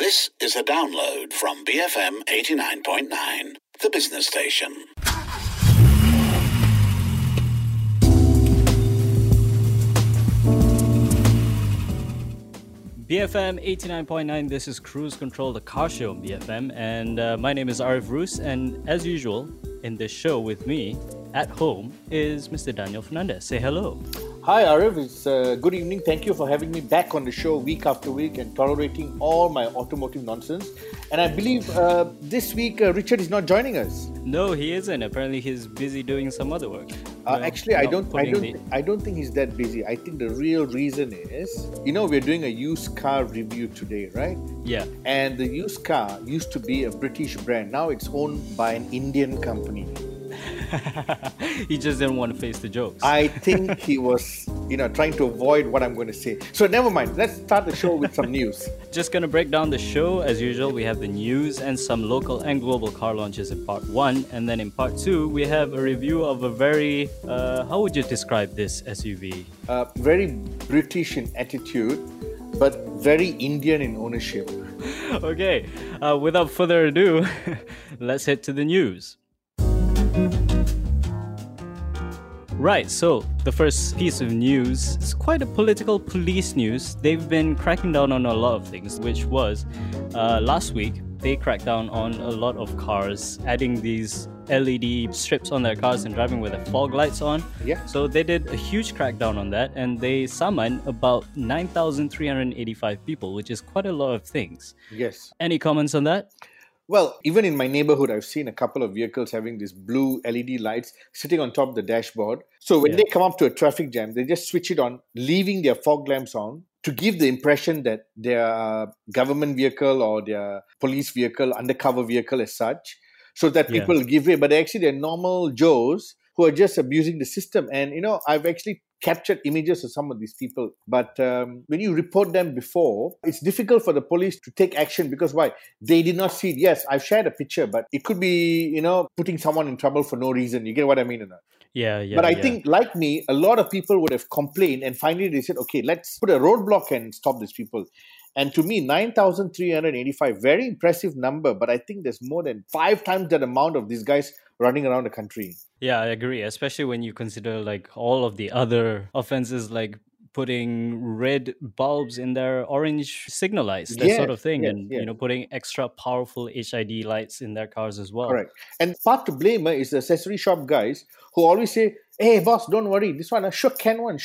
This is a download from BFM 89.9, the business station. BFM 89.9, this is Cruise Control, the car show on BFM, and my name is Arif Roos, and as usual, in this show with me, at home, is Mr. Daniel Fernandez. Say hello. Hi Arif, it's good evening. Thank you for having me back on the show week after week and tolerating all my automotive nonsense. And I believe this week Richard is not joining us. No, he isn't. Apparently, he's busy doing some other work. Actually, I don't think he's that busy. I think the real reason is, we're doing a used car review today, right? Yeah. And the used car used to be a British brand. Now it's owned by an Indian company. He just didn't want to face the jokes. I think he was, trying to avoid what I'm going to say. So never mind. Let's start the show with some news. Just going to break down the show. As usual, we have the news and some local and global car launches in part 1. And then in part 2, we have a review of a very, how would you describe this SUV? Very British in attitude, but very Indian in ownership. Okay, without further ado, let's head to the news. Right, so the first piece of news is quite a political police news. They've been cracking down on a lot of things, which was last week they cracked down on a lot of cars, adding these LED strips on their cars and driving with the fog lights on. Yeah. So they did a huge crackdown on that, and they summoned about 9,385 people, which is quite a lot of things. Yes. Any comments on that? Well, even in my neighborhood, I've seen a couple of vehicles having these blue LED lights sitting on top of the dashboard. So when they come up to a traffic jam, they just switch it on, leaving their fog lamps on to give the impression that their government vehicle or their police vehicle, undercover vehicle as such, so that people will give way. But actually, they're normal Joes who are just abusing the system. And, I've actually captured images of some of these people. But when you report them before, it's difficult for the police to take action because why? They did not see it. Yes, I've shared a picture, but it could be, putting someone in trouble for no reason. You get what I mean or not? Yeah. But I think, like me, a lot of people would have complained and finally they said, okay, let's put a roadblock and stop these people. And to me, 9,385, very impressive number, but I think there's more than 5 times that amount of these guys running around the country. Yeah, I agree, especially when you consider like all of the other offenses like putting red bulbs in their orange signal lights, that sort of thing, and putting extra powerful HID lights in their cars as well. Correct. And part to blame is the accessory shop guys who always say, hey, boss, don't worry, this one, sure can one,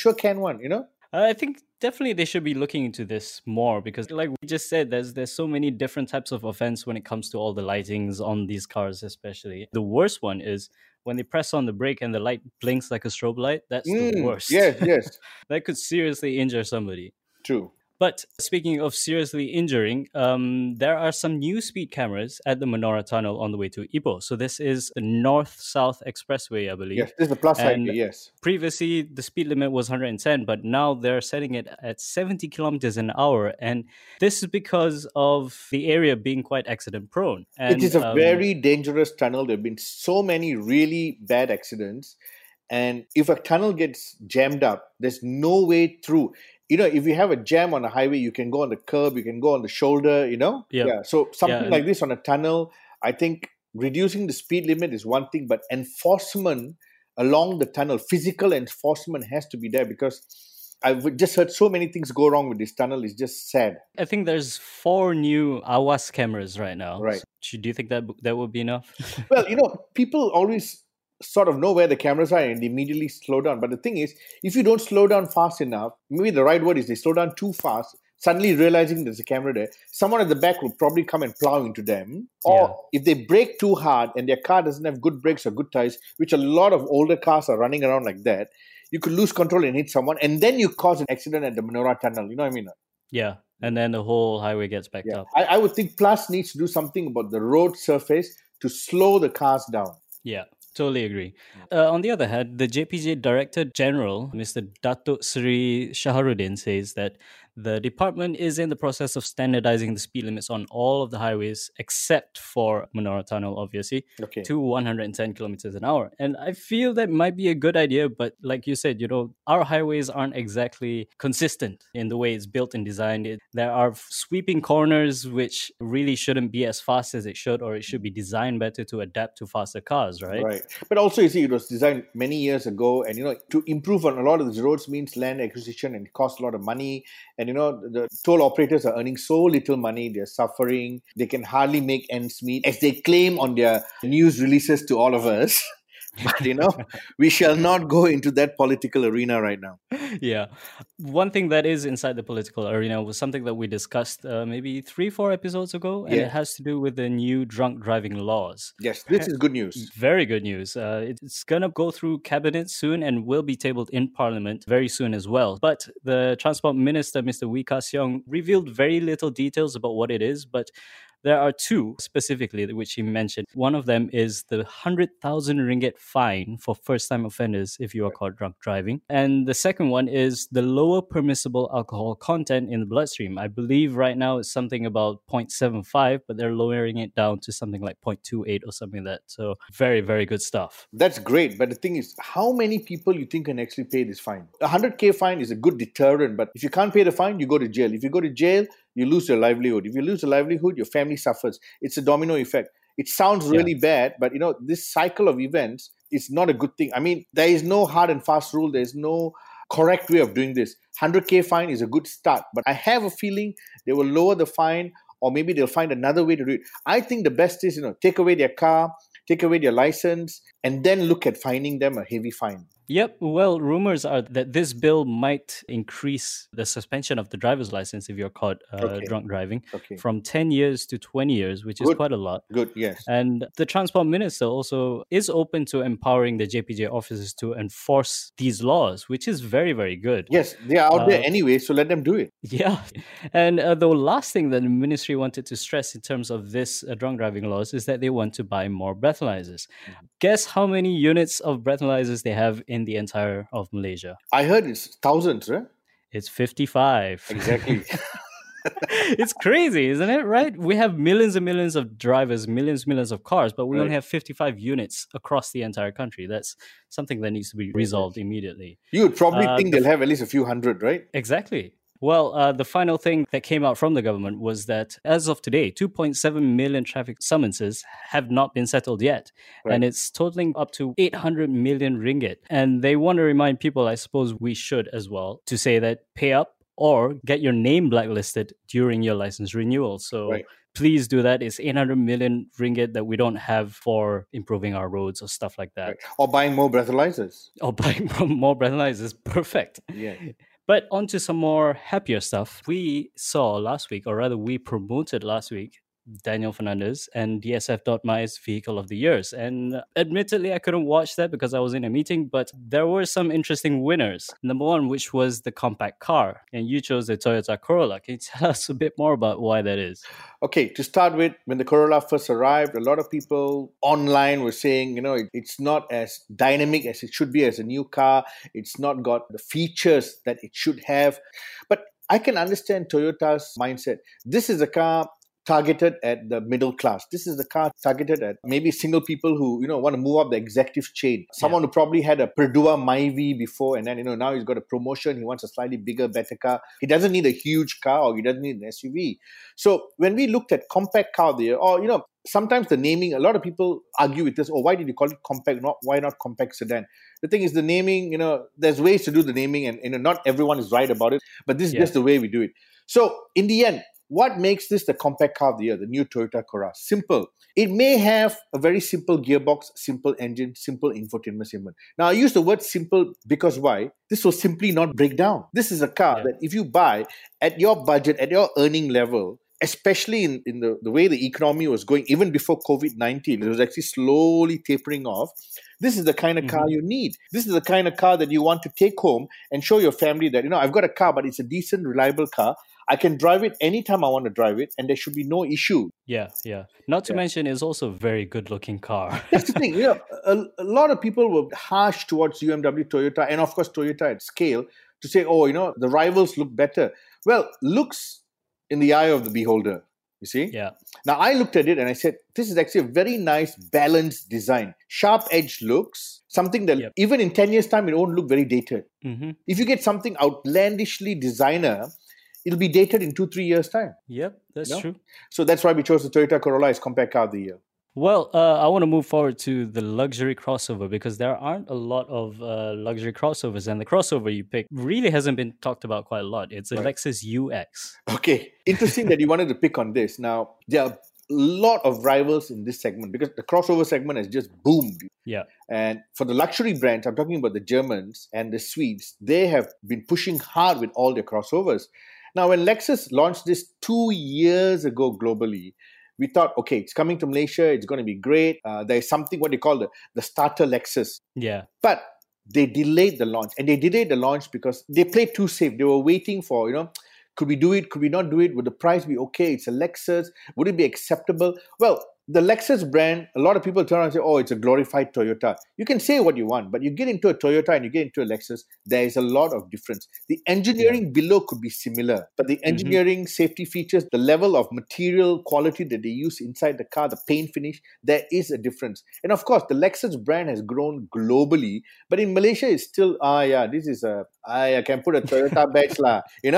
I think definitely they should be looking into this more because like we just said, there's so many different types of offense when it comes to all the lightings on these cars especially. The worst one is when they press on the brake and the light blinks like a strobe light. That's the worst. Yes. That could seriously injure somebody. True. But speaking of seriously injuring, there are some new speed cameras at the Menora Tunnel on the way to Ipoh. So this is the North-South Expressway, I believe. Yes, this is the plus highway, yes. Previously, the speed limit was 110, but now they're setting it at 70 kilometers an hour. And this is because of the area being quite accident-prone. And, it is a very dangerous tunnel. There have been so many really bad accidents. And if a tunnel gets jammed up, there's no way through. If you have a jam on a highway, you can go on the curb, you can go on the shoulder, Yeah. So something like this on a tunnel, I think reducing the speed limit is one thing, but enforcement along the tunnel, physical enforcement has to be there because I've just heard so many things go wrong with this tunnel. It's just sad. I think there's 4 new Awas cameras right now. Right. So do you think that would be enough? Well, people always sort of know where the cameras are and they immediately slow down. But the thing is, if you don't slow down fast enough, maybe the right word is they slow down too fast, suddenly realizing there's a camera there, someone at the back will probably come and plow into them. Or if they brake too hard and their car doesn't have good brakes or good tires, which a lot of older cars are running around like that, you could lose control and hit someone and then you cause an accident at the Menora Tunnel. You know what I mean? Yeah. And then the whole highway gets backed up. I would think Plus needs to do something about the road surface to slow the cars down. Yeah. Totally agree. On the other hand, the JPJ Director General, Mr. Datuk Seri Shaharuddin, says that The department is in the process of standardizing the speed limits on all of the highways except for Menara Tunnel, obviously, Okay. to 110 kilometers an hour. And I feel that might be a good idea, but like you said, our highways aren't exactly consistent in the way it's built and designed. There are sweeping corners which really shouldn't be as fast as it should, or it should be designed better to adapt to faster cars, right? Right. But also, you see, it was designed many years ago, and to improve on a lot of these roads means land acquisition, and it costs a lot of money. And the toll operators are earning so little money, they're suffering. They can hardly make ends meet, as they claim on their news releases to all of us. But we shall not go into that political arena right now. Yeah. One thing that is inside the political arena was something that we discussed maybe 3-4 episodes ago, and Yeah. it has to do with the new drunk driving laws. Yes, this is good news. Very good news. It's going to go through cabinet soon and will be tabled in parliament very soon as well. But the transport minister, Mr. Wee Ka Siong, revealed very little details about what it is, but there are two specifically which he mentioned. One of them is the 100,000 ringgit fine for first-time offenders if you are caught drunk driving. And the second one is the lower permissible alcohol content in the bloodstream. I believe right now it's something about 0.75, but they're lowering it down to something like 0.28 or something like that. So very, very good stuff. That's great. But the thing is, how many people you think can actually pay this fine? A 100K fine is a good deterrent, but if you can't pay the fine, you go to jail. If you go to jail, you lose your livelihood. If you lose your livelihood, your family suffers. It's a domino effect. It sounds really bad, but this cycle of events is not a good thing. I mean, there is no hard and fast rule. There's no correct way of doing this. 100K fine is a good start, but I have a feeling they will lower the fine, or maybe they'll find another way to do it. I think the best is, take away their car, take away their license, and then look at fining them a heavy fine. Yep. Well, rumors are that this bill might increase the suspension of the driver's license if you're caught drunk driving from 10 years to 20 years, which is quite a lot. Good, yes. And the transport minister also is open to empowering the JPJ officers to enforce these laws, which is very, very good. Yes, they are out there anyway, so let them do it. Yeah. And the last thing that the ministry wanted to stress in terms of this drunk driving laws is that they want to buy more breathalyzers. Mm-hmm. Guess how many units of breathalyzers they have in the entire of Malaysia? I heard it's thousands, right? It's 55. Exactly. It's crazy, isn't it? Right? We have millions and millions of drivers, millions of cars, but we only have 55 units across the entire country. That's something that needs to be resolved immediately. You would probably think they'll have at least a few hundred, right? Exactly. Well, the final thing that came out from the government was that as of today, 2.7 million traffic summonses have not been settled yet. Right. And it's totaling up to 800 million ringgit. And they want to remind people, I suppose we should as well, to say that pay up or get your name blacklisted during your license renewal. So please do that. It's 800 million ringgit that we don't have for improving our roads or stuff like that. Right. Or buying more breathalyzers. Perfect. Yeah. But on to some more happier stuff. We saw last week, or rather we promoted last week, Daniel Fernandez and DSF.my's Vehicle of the Years. And admittedly, I couldn't watch that because I was in a meeting, but there were some interesting winners. Number one, which was the compact car. And you chose the Toyota Corolla. Can you tell us a bit more about why that is? Okay, to start with, when the Corolla first arrived, a lot of people online were saying, it's not as dynamic as it should be as a new car. It's not got the features that it should have. But I can understand Toyota's mindset. This is a car targeted at the middle class. This is the car targeted at maybe single people who, want to move up the executive chain. Someone who probably had a Perdua Myvi before, and then, now he's got a promotion. He wants a slightly bigger, better car. He doesn't need a huge car, or he doesn't need an SUV. So when we looked at compact car there, or, sometimes the naming, a lot of people argue with this, why did you call it compact? Why not compact sedan? The thing is, the naming, there's ways to do the naming, and, not everyone is right about it, but this is just the way we do it. So in the end, what makes this the compact car of the year, the new Toyota Corolla? Simple. It may have a very simple gearbox, simple engine, simple infotainment system. Now, I use the word simple because why? This will simply not break down. This is a car that if you buy at your budget, at your earning level, especially in the way the economy was going, even before COVID-19, it was actually slowly tapering off. This is the kind of car you need. This is the kind of car that you want to take home and show your family that, I've got a car, but it's a decent, reliable car. I can drive it anytime I want to drive it, and there should be no issue. Yeah. Not to mention, it's also a very good-looking car. That's the thing. A lot of people were harsh towards UMW Toyota, and of course Toyota at scale, to say, the rivals look better. Well, looks in the eye of the beholder, you see. Yeah. Now, I looked at it and I said, this is actually a very nice, balanced design. Sharp edge looks, something that Yep. even in 10 years' time, it won't look very dated. Mm-hmm. If you get something outlandishly designer, it'll be dated in 2-3 years' time. Yep, that's No? true. So that's why we chose the Toyota Corolla as compact car of the year. Well, I want to move forward to the luxury crossover because there aren't a lot of luxury crossovers, and the crossover you picked really hasn't been talked about quite a lot. It's a Right. Lexus UX. Okay, interesting that you wanted to pick on this. Now, there are a lot of rivals in this segment because the crossover segment has just boomed. Yeah. And for the luxury brands, I'm talking about the Germans and the Swedes, they have been pushing hard with all their crossovers. Now, when Lexus launched this 2 years ago globally, we thought, okay, it's coming to Malaysia, it's going to be great. There's something, what they call the starter Lexus. Yeah. But they delayed the launch. And they delayed the launch because they played too safe. They were waiting for, could we do it? Could we not do it? Would the price be okay? It's a Lexus. Would it be acceptable? Well, the Lexus brand, a lot of people turn around and say, oh, it's a glorified Toyota. You can say what you want, but you get into a Toyota and you get into a Lexus, there is a lot of difference. The engineering below could be similar, but the engineering, safety features, the level of material quality that they use inside the car, the paint finish, there is a difference. And of course, the Lexus brand has grown globally, but in Malaysia, it's still, this is I can put a Toyota badge lah,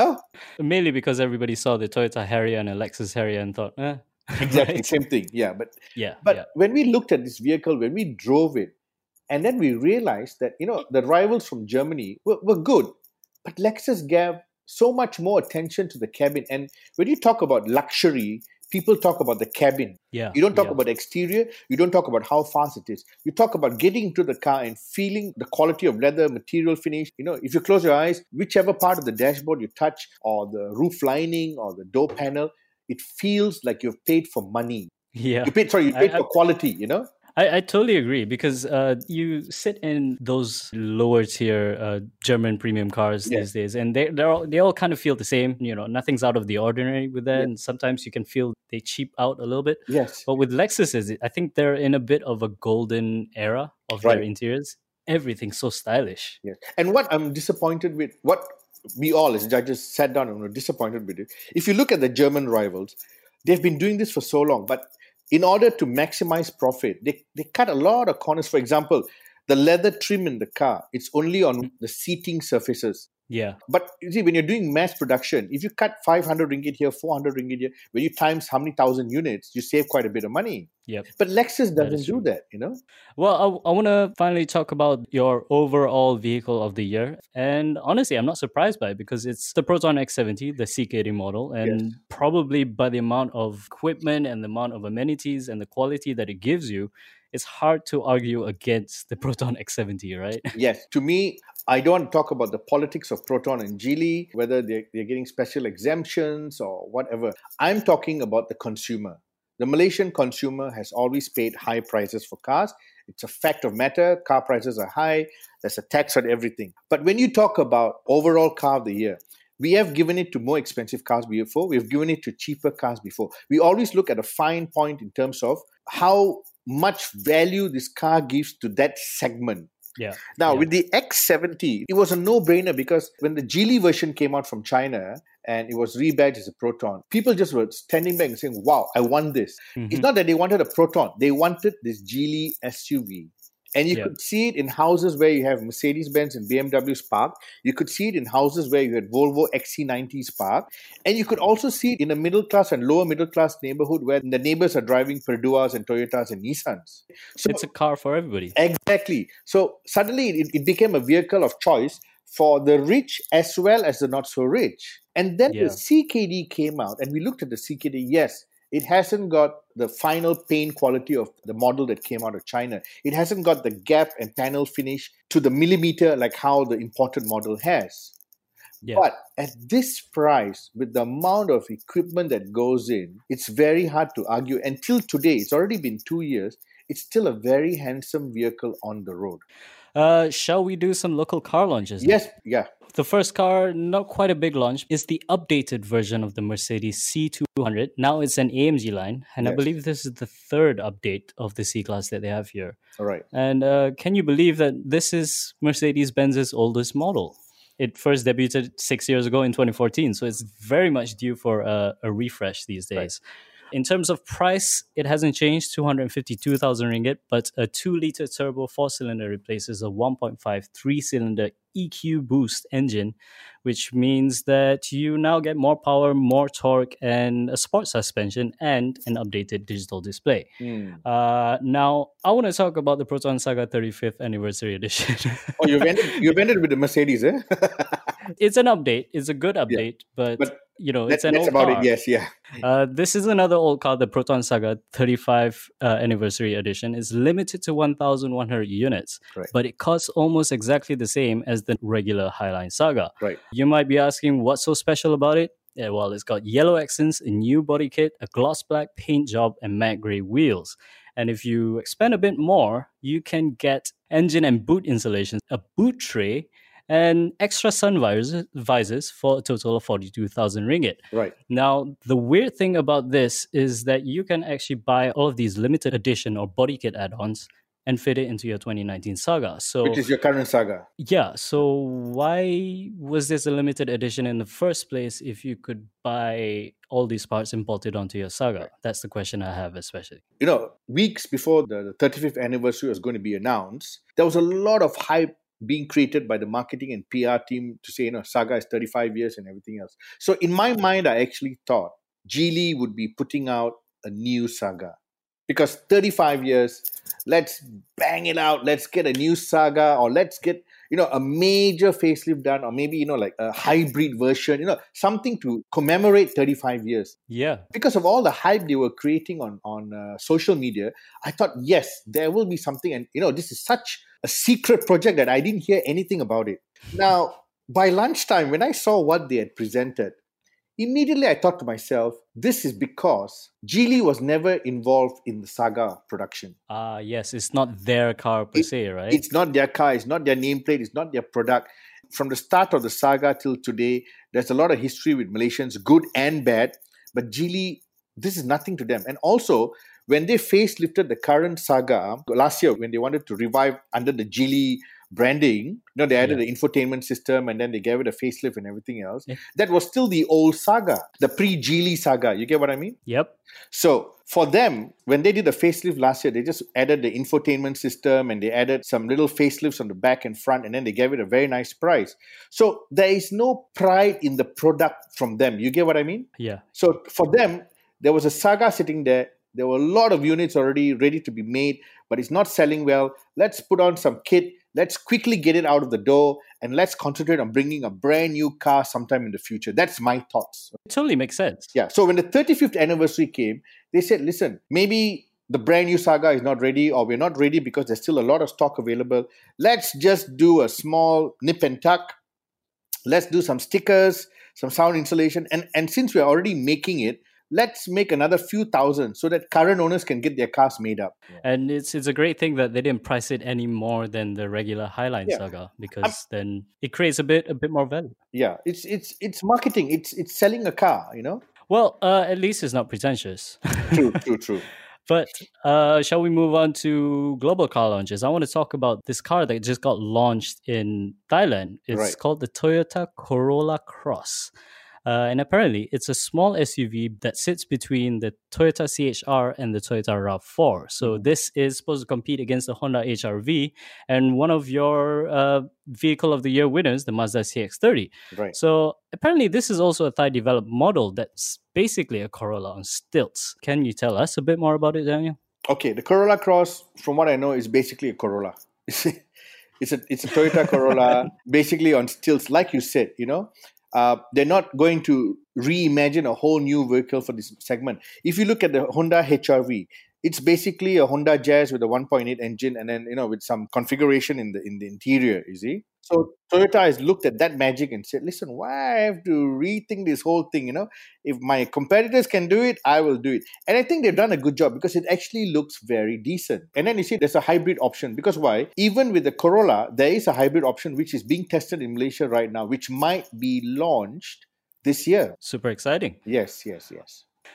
Mainly because everybody saw the Toyota Harrier and a Lexus Harrier and thought, Exactly, right? same thing. Yeah, but Yeah. when we looked at this vehicle, when we drove it, and then we realized that the rivals from Germany were good, but Lexus gave so much more attention to the cabin. And when you talk about luxury, people talk about the cabin. Yeah. You don't talk yeah. about the exterior. You don't talk about how fast it is. You talk about getting into the car and feeling the quality of leather, material finish. If you close your eyes, whichever part of the dashboard you touch, or the roof lining, or the door panel, it feels like you've paid for money. Yeah. You paid for quality, I totally agree because you sit in those lower tier German premium cars these days, and they all kind of feel the same. Nothing's out of the ordinary with that, and sometimes you can feel they cheap out a little bit. Yes. But with Lexus, I think they're in a bit of a golden era of their interiors. Everything's so stylish. Yes. And what I'm disappointed with, what we all as judges sat down and were disappointed with it. If you look at the German rivals, they've been doing this for so long, but in order to maximize profit, they cut a lot of corners. For example, the leather trim in the car, it's only on the seating surfaces. Yeah. But you see, when you're doing mass production, if you cut 500 ringgit here, 400 ringgit here, when you times how many thousand units, you save quite a bit of money. Yep. But Lexus doesn't do that, Well, I want to finally talk about your overall vehicle of the year. And honestly, I'm not surprised by it because it's the Proton X70, the CKD model. And probably by the amount of equipment and the amount of amenities and the quality that it gives you, it's hard to argue against the Proton X70, right? Yes. To me, I don't want to talk about the politics of Proton and Geely, whether they're getting special exemptions or whatever. I'm talking about the consumer. The Malaysian consumer has always paid high prices for cars. It's a fact of matter. Car prices are high. There's a tax on everything. But when you talk about overall car of the year, we have given it to more expensive cars before. We've given it to cheaper cars before. We always look at a fine point in terms of how much value this car gives to that segment. Yeah. Now, with the X70, it was a no-brainer because when the Geely version came out from China and it was rebadged as a Proton, people just were standing back and saying, wow, I want this. It's not that they wanted a Proton. They wanted this Geely SUV. And you could see it in houses where you have Mercedes-Benz and BMWs parked. You could see it in houses where you had Volvo XC90s parked. And you could also see it in a middle-class and lower middle-class neighborhood where the neighbors are driving Perduas and Toyotas and Nissans. So, it's a car for everybody. Exactly. So suddenly it became a vehicle of choice for the rich as well as the not-so-rich. And then the CKD came out and we looked at the CKD. Yes, it hasn't got the final paint quality of the model that came out of China. It hasn't got the gap and panel finish to the millimeter like how the imported model has. Yeah. But at this price, with the amount of equipment that goes in, it's very hard to argue. Until today, it's already been 2 years, it's still a very handsome vehicle on the road. Shall we do some local car launches now? Yes, yeah. The first car, not quite a big launch, is the updated version of the Mercedes C200. Now it's an AMG line, and I believe this is the third update of the C-Class that they have here. All right. And can you believe that this is Mercedes-Benz's oldest model? It first debuted 6 years ago in 2014, so it's very much due for a refresh these days. Right. In terms of price, it hasn't changed, 252,000 ringgit, but a 2-liter turbo 4-cylinder replaces a 1.5 3-cylinder EQ boost engine, which means that you now get more power, more torque, and a sport suspension and an updated digital display. Now, I want to talk about the Proton Saga 35th Anniversary Edition. Oh, you've ended with the Mercedes, eh? It's an update. It's a good update, but it's an old about car. It, yes, yeah. This is another old car, the Proton Saga 35 Anniversary Edition. It's limited to 1,100 units, right. But it costs almost exactly the same as the regular Highline Saga. Right. You might be asking, what's so special about it? Yeah, well, it's got yellow accents, a new body kit, a gloss black paint job, and matte grey wheels. And if you expand a bit more, you can get engine and boot installations, a boot tray, and extra sun visors for a total of 42,000 ringgit. Right. Now, the weird thing about this is that you can actually buy all of these limited edition or body kit add-ons and fit it into your 2019 Saga. Which is your current Saga. Yeah. So why was this a limited edition in the first place if you could buy all these parts imported onto your Saga? Right. That's the question I have especially. Weeks before the 35th anniversary was going to be announced, there was a lot of hype being created by the marketing and PR team to say, Saga is 35 years and everything else. So in my mind, I actually thought Geely would be putting out a new Saga. Because 35 years, let's bang it out. Let's get a new Saga, or let's get, a major facelift done, or maybe, like a hybrid version, something to commemorate 35 years. Yeah. Because of all the hype they were creating on social media, I thought, yes, there will be something. And, this is such a secret project that I didn't hear anything about it. Now, by lunchtime, when I saw what they had presented, immediately I thought to myself, this is because Geely was never involved in the Saga production. Yes, it's not their car per se, right? It's not their car, it's not their nameplate, it's not their product. From the start of the Saga till today, there's a lot of history with Malaysians, good and bad. But Geely, this is nothing to them. And also, when they facelifted the current Saga last year, when they wanted to revive under the Geely branding, they added the infotainment system and then they gave it a facelift and everything else. Yeah. That was still the old Saga, the pre-Geely Saga. You get what I mean? Yep. So for them, when they did the facelift last year, they just added the infotainment system and they added some little facelifts on the back and front, and then they gave it a very nice price. So there is no pride in the product from them. You get what I mean? Yeah. So for them, there was a Saga sitting there. There were a lot of units already ready to be made, but it's not selling well. Let's put on some kit. Let's quickly get it out of the door and let's concentrate on bringing a brand new car sometime in the future. That's my thoughts. It totally makes sense. Yeah. So when the 35th anniversary came, they said, listen, maybe the brand new Saga is not ready, or we're not ready because there's still a lot of stock available. Let's just do a small nip and tuck. Let's do some stickers, some sound installation. And since we're already making it, let's make another few thousand so that current owners can get their cars made up. And it's a great thing that they didn't price it any more than the regular Highline Saga, because then it creates a bit more value. Yeah, it's marketing. It's selling a car, Well, at least it's not pretentious. True. But shall we move on to global car launches? I want to talk about this car that just got launched in Thailand. It's called the Toyota Corolla Cross. And apparently, it's a small SUV that sits between the Toyota CHR and the Toyota RAV4. So this is supposed to compete against the Honda HR-V and one of your Vehicle of the Year winners, the Mazda CX-30. Right. So apparently, this is also a Thai-developed model that's basically a Corolla on stilts. Can you tell us a bit more about it, Daniel? Okay, the Corolla Cross, from what I know, is basically a Corolla. It's a Toyota Corolla, basically on stilts, like you said, they're not going to reimagine a whole new vehicle for this segment. If you look at the Honda HR-V, it's basically a Honda Jazz with a 1.8 engine and then, with some configuration in the interior, you see. So Toyota has looked at that magic and said, listen, why I have to rethink this whole thing, If my competitors can do it, I will do it. And I think they've done a good job because it actually looks very decent. And then you see there's a hybrid option. Because why? Even with the Corolla, there is a hybrid option which is being tested in Malaysia right now, which might be launched this year. Super exciting. Yes.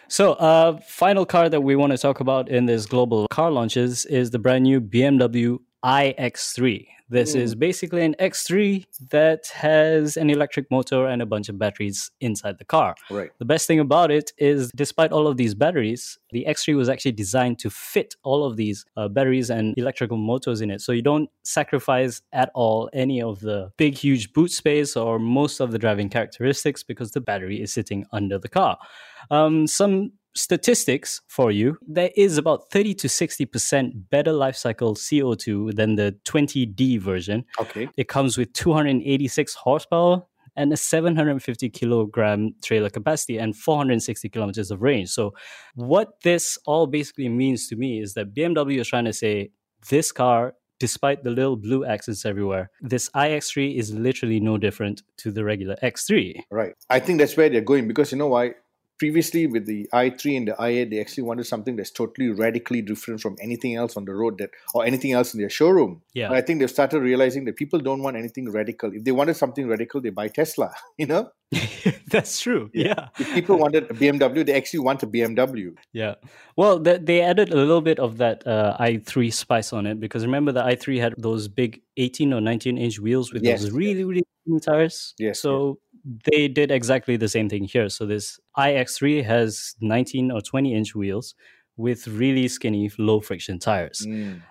So, final car that we want to talk about in this global car launches is the brand new BMW iX3. This is basically an X3 that has an electric motor and a bunch of batteries inside the car. Right. The best thing about it is, despite all of these batteries, the X3 was actually designed to fit all of these batteries and electrical motors in it. So you don't sacrifice at all any of the big, huge boot space or most of the driving characteristics because the battery is sitting under the car. Some statistics for you: there is about 30 to 60% better life cycle CO2 than the 20D version. Okay. It comes with 286 horsepower and a 750 kilogram trailer capacity and 460 kilometers of range. So what this all basically means to me is that BMW is trying to say, this car, despite the little blue accents everywhere, this iX3 is literally no different to the regular X3. Right. I think that's where they're going, because you know why? Previously, with the i3 and the i8, they actually wanted something that's totally radically different from anything else on the road or anything else in their showroom. Yeah. But I think they've started realizing that people don't want anything radical. If they wanted something radical, they buy Tesla, you know? That's true. Yeah. If people wanted a BMW, they actually want a BMW. Yeah. Well, they added a little bit of that i3 spice on it, because remember the i3 had those big 18 or 19-inch wheels with those really, really thin tires? Yes. So they did exactly the same thing here. So this iX3 has 19 or 20-inch wheels with really skinny, low-friction tires.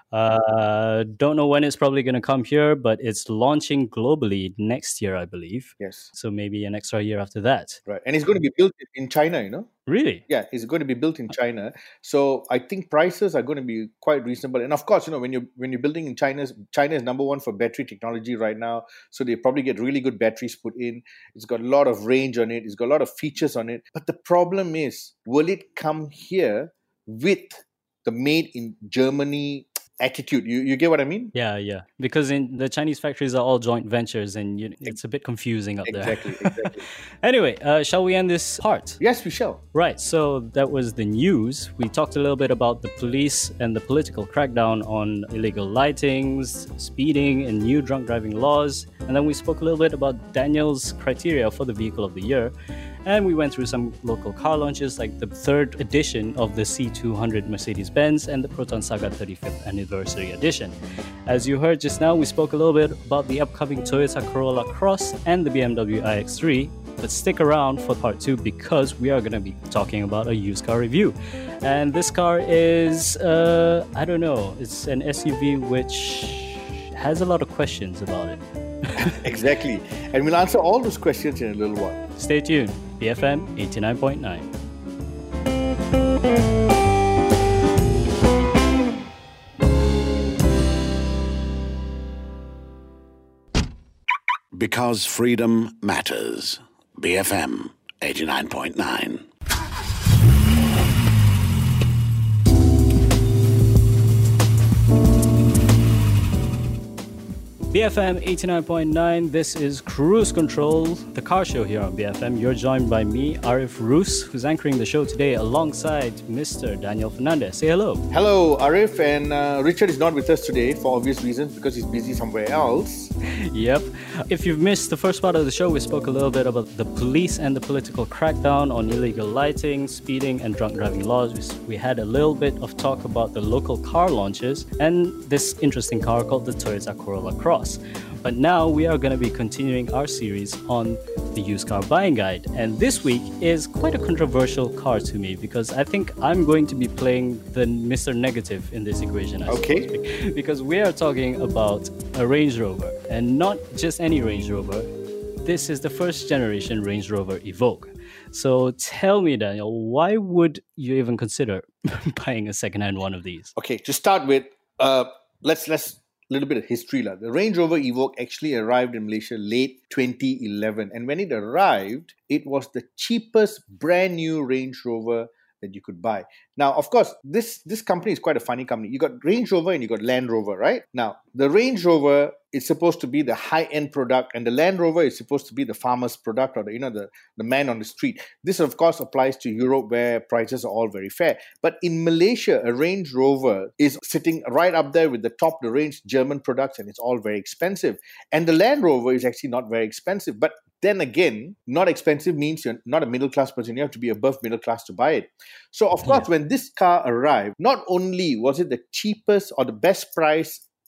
Don't know when it's probably going to come here, but it's launching globally next year, I believe. Yes. So maybe an extra year after that. Right. And it's going to be built in China, you know? Really? Yeah, it's going to be built in China. So I think prices are going to be quite reasonable. And of course, you know, when you're building in China is number one for battery technology right now. So they probably get really good batteries put in. It's got a lot of range on it. It's got a lot of features on it. But the problem is, will it come here with the made in Germany attitude? You get what I mean? Yeah. Because in the Chinese factories are all joint ventures, and it's a bit confusing up there. Exactly. Anyway, shall we end this part? Yes, we shall. Right, so that was the news. We talked a little bit about the police and the political crackdown on illegal lightings, speeding, and new drunk driving laws. And then we spoke a little bit about Daniel's criteria for the Vehicle of the Year. And we went through some local car launches, like the third edition of the C200 Mercedes-Benz and the Proton Saga 35th Anniversary Edition. As you heard just now, we spoke a little bit about the upcoming Toyota Corolla Cross and the BMW iX3. But stick around for part 2, because we are going to be talking about a used car review. And this car is, I don't know, it's an SUV which has a lot of questions about it. Exactly. And we'll answer all those questions in a little while. Stay tuned. BFM 89.9. Because freedom matters. BFM 89.9. BFM 89.9, this is Cruise Control, the car show here on BFM. You're joined by me, Arif Roos, who's anchoring the show today alongside Mr. Daniel Fernandez. Say hello. Hello, Arif, and Richard is not with us today for obvious reasons, because he's busy somewhere else. Yep. If you've missed the first part of the show, we spoke a little bit about the police and the political crackdown on illegal lighting, speeding, and drunk driving laws. We had a little bit of talk about the local car launches and this interesting car called the Toyota Corolla Cross. But now we are going to be continuing our series on the used car buying guide. And this week is quite a controversial car to me, because I think I'm going to be playing the Mr. Negative in this equation. Okay. Because we are talking about a Range Rover, and not just any Range Rover. This is the first generation Range Rover Evoque. So tell me, Daniel, why would you even consider buying a second-hand one of these? Okay, to start with, let's little bit of history. The Range Rover Evoque actually arrived in Malaysia late 2011. And when it arrived, it was the cheapest brand new Range Rover that you could buy. Now, of course, this company is quite a funny company. You got Range Rover and you got Land Rover, right? Now, the Range Rover is supposed to be the high-end product, and the Land Rover is supposed to be the farmer's product, or the man on the street. This, of course, applies to Europe, where prices are all very fair. But in Malaysia, a Range Rover is sitting right up there with the top-of-the-range German products, and it's all very expensive. And the Land Rover is actually not very expensive. But then again, not expensive means you're not a middle-class person. You have to be above middle class to buy it. So, of course, when this car arrived, not only was it the cheapest or the best price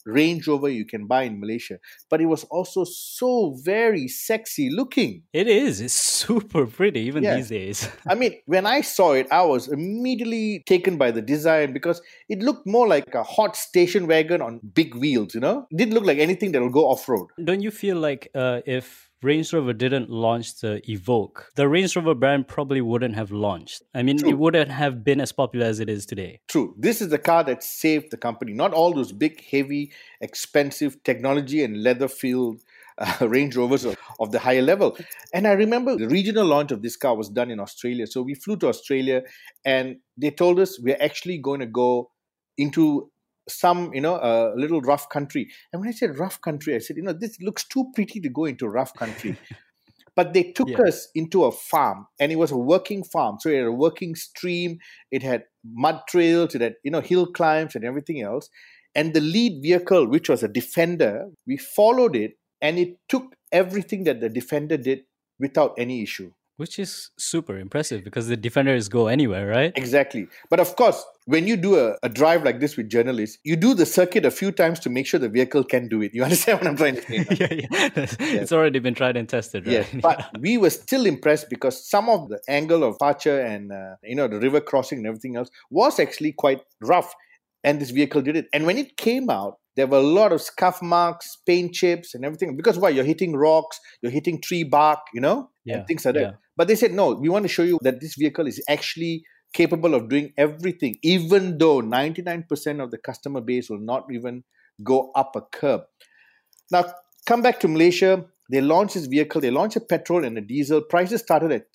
Range Rover you can buy in Malaysia, but it was also so very sexy looking. It is. It's super pretty, even Yeah. these days. I mean, when I saw it, I was immediately taken by the design because it looked more like a hot station wagon on big wheels, you know? It didn't look like anything that will go off-road. Don't you feel like if Range Rover didn't launch the Evoque, the Range Rover brand probably wouldn't have launched? I mean, True. it wouldn't have been as popular as it is today. True. This is the car that saved the company. Not all those big, heavy, expensive technology and leather-filled Range Rovers of the higher level. And I remember the regional launch of this car was done in Australia. So we flew to Australia and they told us we're actually going to go into some, a little rough country. And when I said rough country, I said, this looks too pretty to go into rough country. But they took us into a farm, and it was a working farm. So it had a working stream, it had mud trails, it had, hill climbs and everything else. And the lead vehicle, which was a Defender, we followed it, and it took everything that the Defender did without any issue. Which is super impressive because the Defenders go anywhere, right? Exactly. But of course, when you do a drive like this with journalists, you do the circuit a few times to make sure the vehicle can do it. You understand what I'm trying to say? Yes. It's already been tried and tested, right? Yes, but we were still impressed because some of the angle of departure and, the river crossing and everything else was actually quite rough. And this vehicle did it. And when it came out, there were a lot of scuff marks, paint chips and everything. Because why? You're hitting rocks, you're hitting tree bark, and things like that. But they said, no, we want to show you that this vehicle is actually capable of doing everything, even though 99% of the customer base will not even go up a curb. Now, come back to Malaysia. They launched this vehicle. They launched a petrol and a diesel. Prices started at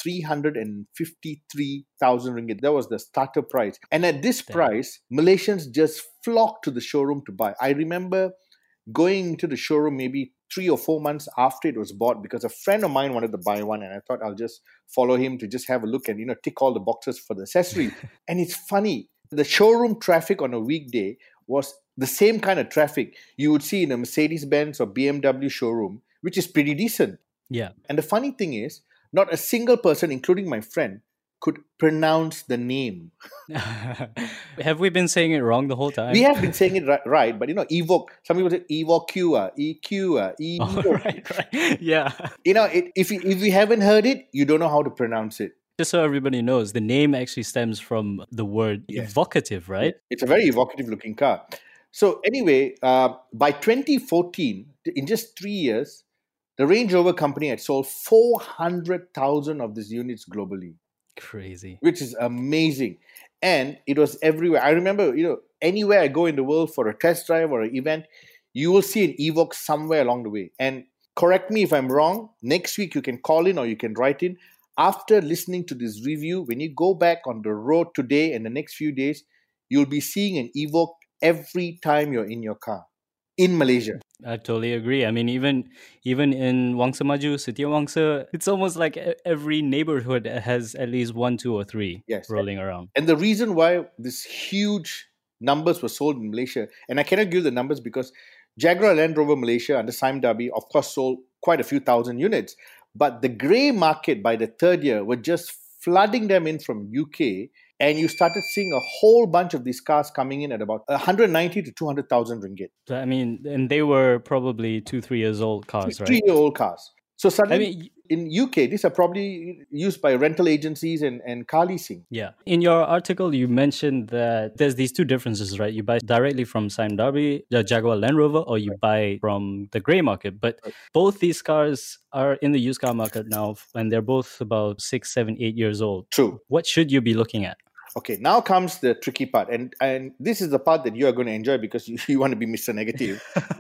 353,000 ringgit. That was the starter price. And at this price, Malaysians just flocked to the showroom to buy. I remember going into the showroom maybe 3 or 4 months after it was bought because a friend of mine wanted to buy one, and I thought I'll just follow him to just have a look and, tick all the boxes for the accessories. And it's funny. The showroom traffic on a weekday was the same kind of traffic you would see in a Mercedes-Benz or BMW showroom, which is pretty decent. Yeah. And the funny thing is, not a single person, including my friend, could pronounce the name. Have we been saying it wrong the whole time? We have been saying it right, but Evoque, some people say Evoque, EQ, Oh, right. Yeah. If you haven't heard it, you don't know how to pronounce it. Just so everybody knows, the name actually stems from the word evocative, right? It's a very evocative looking car. So anyway, by 2014, in just 3 years, the Range Rover company had sold 400,000 of these units globally. Crazy. Which is amazing. And it was everywhere. I remember, anywhere I go in the world for a test drive or an event, you will see an Evoque somewhere along the way. And correct me if I'm wrong, next week you can call in or you can write in. After listening to this review, when you go back on the road today and the next few days, you'll be seeing an Evoque every time you're in your car in Malaysia. I totally agree. I mean, even in Wangsa Maju, Setia Wangsa, it's almost like every neighborhood has at least 1, 2, or 3 rolling around. And the reason why this huge numbers were sold in Malaysia, and I cannot give the numbers because Jaguar Land Rover Malaysia under Sime Darby, of course, sold quite a few thousand units. But the grey market by the third year were just flooding them in from UK. And you started seeing a whole bunch of these cars coming in at about 190 to 200,000 ringgit. I mean, and they were probably 2-3 years old cars, right? 3-year-old cars. So suddenly, in UK, these are probably used by rental agencies and car leasing. Yeah. In your article, you mentioned that there's these two differences, right? You buy directly from Sime Darby, the Jaguar Land Rover, or you buy from the grey market. But both these cars are in the used car market now, and they're both about 6, 7, 8 years old. True. What should you be looking at? Okay, now comes the tricky part. And this is the part that you are going to enjoy because you want to be Mr. Negative.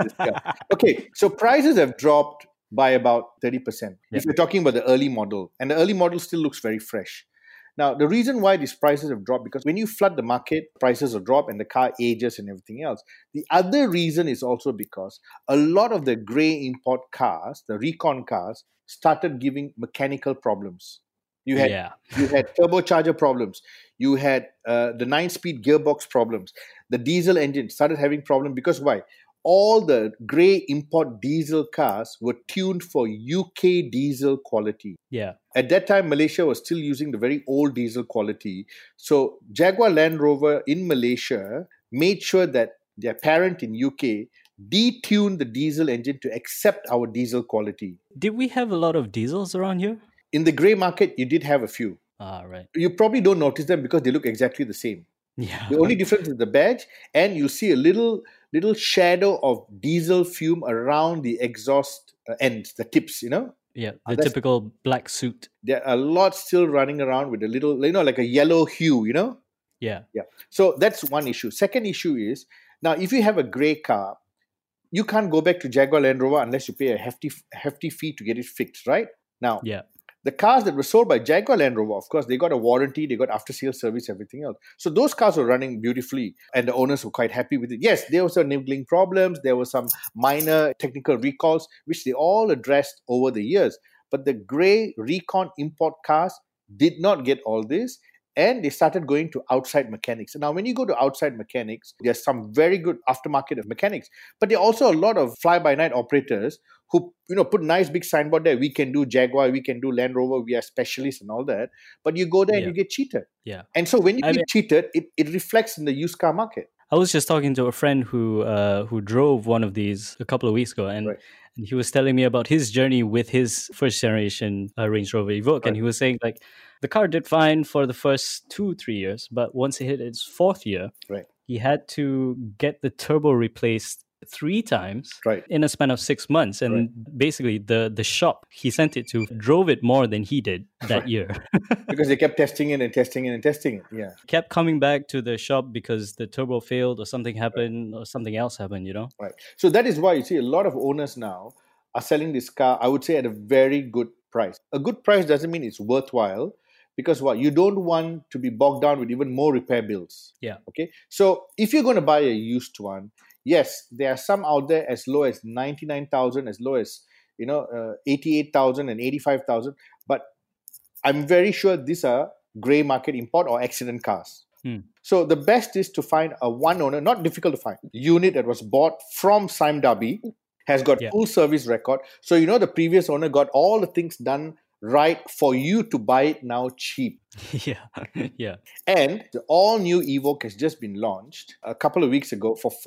Okay, so prices have dropped by about 30%. If you're talking about the early model. And the early model still looks very fresh. Now, the reason why these prices have dropped, because when you flood the market, prices will drop and the car ages and everything else. The other reason is also because a lot of the grey import cars, the recon cars, started giving mechanical problems. You had turbocharger problems. You had the 9-speed gearbox problems. The diesel engine started having problems because why? All the grey import diesel cars were tuned for UK diesel quality. Yeah. At that time, Malaysia was still using the very old diesel quality. So Jaguar Land Rover in Malaysia made sure that their parent in UK detune the diesel engine to accept our diesel quality. Did we have a lot of diesels around here? In the grey market, you did have a few. Ah, right. You probably don't notice them because they look exactly the same. Yeah. The only difference is the badge, and you see a little shadow of diesel fume around the exhaust ends, the tips, Yeah, the typical black suit. There are a lot still running around with a little, like a yellow hue, Yeah. Yeah. So that's one issue. Second issue is, now if you have a grey car, you can't go back to Jaguar Land Rover unless you pay a hefty fee to get it fixed, right? Now, Yeah. the cars that were sold by Jaguar Land Rover, of course, they got a warranty, they got after-sales service, everything else. So those cars were running beautifully and the owners were quite happy with it. Yes, there were some niggling problems, there were some minor technical recalls, which they all addressed over the years. But the grey Recon import cars did not get all this, and they started going to outside mechanics. And now, when you go to outside mechanics, there's some very good aftermarket mechanics, but there are also a lot of fly-by-night operators who, put nice big signboard there. We can do Jaguar, we can do Land Rover, we are specialists and all that. But you go there and you get cheated. Yeah. And so when you get cheated, it reflects in the used car market. I was just talking to a friend who drove one of these a couple of weeks ago, and he was telling me about his journey with his first generation Range Rover Evoque, and he was saying like the car did fine for the first 2-3 years, but once it hit its fourth year, he had to get the turbo replaced 3 times in a span of 6 months, and basically the shop he sent it to drove it more than he did that year because they kept testing it and testing it and testing it. Yeah, kept coming back to the shop because the turbo failed or something happened or something else happened. Right. So that is why you see a lot of owners now are selling this car, I would say, at a very good price. A good price doesn't mean it's worthwhile, because you don't want to be bogged down with even more repair bills. Yeah. Okay. So if you're going to buy a used one, yes, there are some out there as low as 99,000, as low as 88,000 and 85,000. But I'm very sure these are grey market import or accident cars. So the best is to find a one owner, not difficult to find, unit that was bought from Sime Darby, has got full service record. So the previous owner got all the things done right for you to buy it now cheap. Yeah. And the all-new Evoque has just been launched a couple of weeks ago for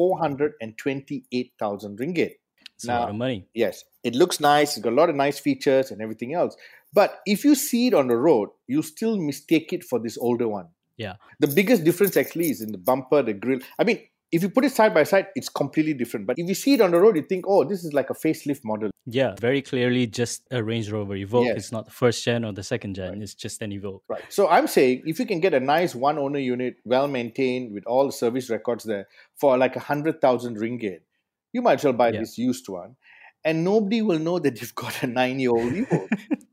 428,000 ringgit. It's a lot of money. Yes, it looks nice. It's got a lot of nice features and everything else. But if you see it on the road, you still mistake it for this older one. Yeah. The biggest difference actually is in the bumper, the grille. I mean, if you put it side by side, it's completely different. But if you see it on the road, you think, oh, this is like a facelift model. Yeah, very clearly just a Range Rover Evoque. Yes. It's not the first gen or the second gen. It's just an Evoque. Right. So I'm saying if you can get a nice one-owner unit, well-maintained, with all the service records there for like 100,000 ringgit, you might as well buy this used one. And nobody will know that you've got a 9-year-old Evoque.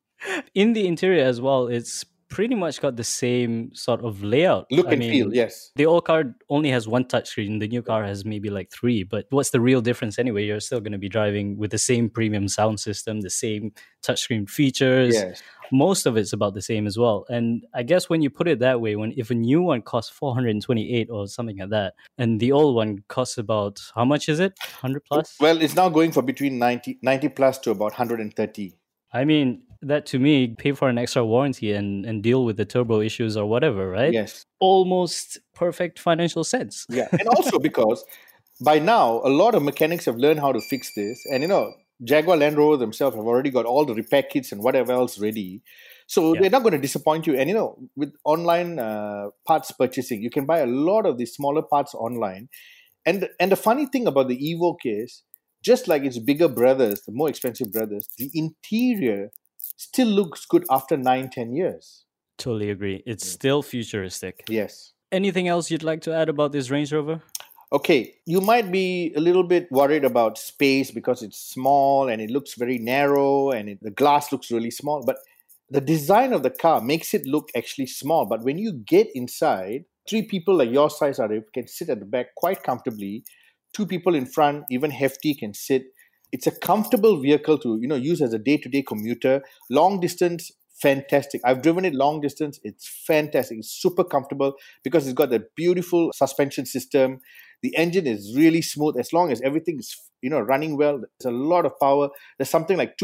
In the interior as well, it's pretty much got the same sort of layout. Look and feel, yes. The old car only has 1 touchscreen. The new car has maybe like 3. But what's the real difference anyway? You're still going to be driving with the same premium sound system, the same touchscreen features. Yes. Most of it's about the same as well. And I guess when you put it that way, if a new one costs 428 or something like that, and the old one costs about, how much is it? 100 plus? Well, it's now going for between 90 plus to about 130. I mean, that to me, pay for an extra warranty and deal with the turbo issues or whatever, right? Yes. Almost perfect financial sense. Yeah. And also because by now, a lot of mechanics have learned how to fix this. And, Jaguar Land Rover themselves have already got all the repair kits and whatever else ready. So they're not going to disappoint you. And, with online parts purchasing, you can buy a lot of these smaller parts online. And the funny thing about the Evoque is, just like its bigger brothers, the more expensive brothers, the interior still looks good after 9-10 years. Totally agree. It's still futuristic. Yes. Anything else you'd like to add about this Range Rover? Okay, you might be a little bit worried about space because it's small and it looks very narrow and the glass looks really small. But the design of the car makes it look actually small. But when you get inside, 3 people like your size can sit at the back quite comfortably. 2 people in front, even hefty, can sit. It's a comfortable vehicle to use as a day-to-day commuter. Long distance, fantastic. I've driven it long distance. It's fantastic. It's super comfortable because it's got that beautiful suspension system. The engine is really smooth as long as everything is running well. There's a lot of power. There's something like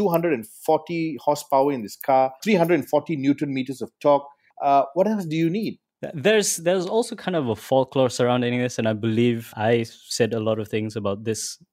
240 horsepower in this car, 340 Newton meters of torque. What else do you need? There's also kind of a folklore surrounding this, and I believe I said a lot of things about this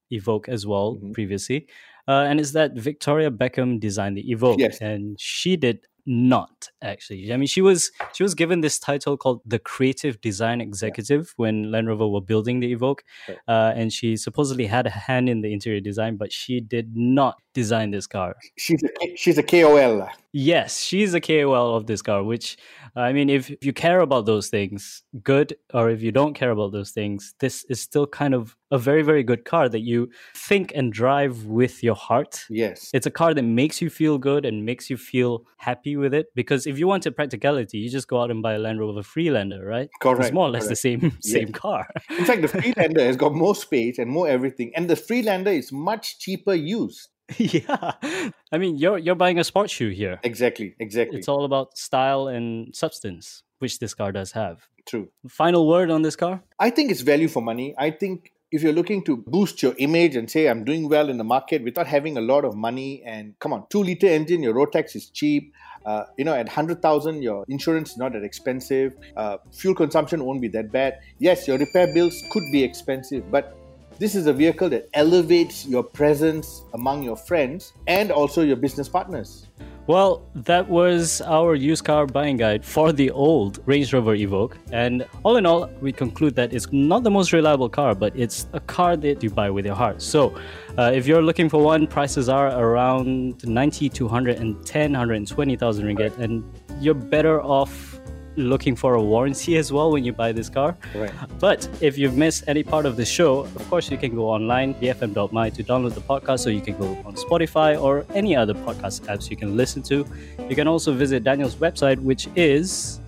Evoque as well previously. And it's that Victoria Beckham designed the Evoque. Yes. And she did not, actually. I mean, she was given this title called the Creative Design Executive when Land Rover were building the Evoque. Right. And she supposedly had a hand in the interior design, but she did not design this car. She's a KOL. Yes, she's a KOL of this car, which, I mean, if you care about those things, good. Or if you don't care about those things, this is still kind of a very, very good car that you think and drive with your heart. Yes. It's a car that makes you feel good and makes you feel happy with it. Because if you wanted practicality, you just go out and buy a Land Rover Freelander, right? Correct. It's more or less the same car. In fact, the Freelander has got more space and more everything. And the Freelander is much cheaper used. Yeah. I mean, you're buying a sports shoe here. Exactly. It's all about style and substance, which this car does have. True. Final word on this car? I think it's value for money. I think if you're looking to boost your image and say, I'm doing well in the market without having a lot of money, and come on, 2-liter engine, your road tax is cheap. At 100,000, your insurance is not that expensive. Fuel consumption won't be that bad. Yes, your repair bills could be expensive, but this is a vehicle that elevates your presence among your friends and also your business partners. Well, that was our used car buying guide for the old Range Rover Evoque. And all in all, we conclude that it's not the most reliable car, but it's a car that you buy with your heart. So if you're looking for one, prices are around 90 to 110, 120,000 ringgit. And you're better off looking for a warranty as well when you buy this car. Right. But if you've missed any part of the show, of course you can go online, bfm.my, to download the podcast, or you can go on Spotify or any other podcast apps you can listen to. You can also visit Daniel's website, which is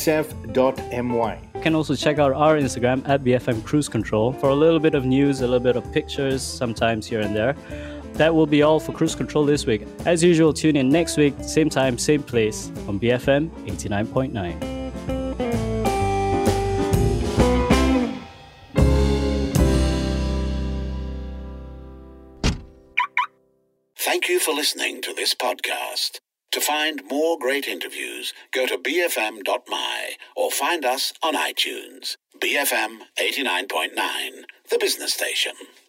dsf.my. You can also check out our Instagram at BFM Cruise Control for a little bit of news, a little bit of pictures, sometimes here and there. That will be all for Cruise Control this week. As usual, tune in next week, same time, same place on BFM 89.9. Thank you for listening to this podcast. To find more great interviews, go to bfm.my or find us on iTunes. BFM 89.9, the business station.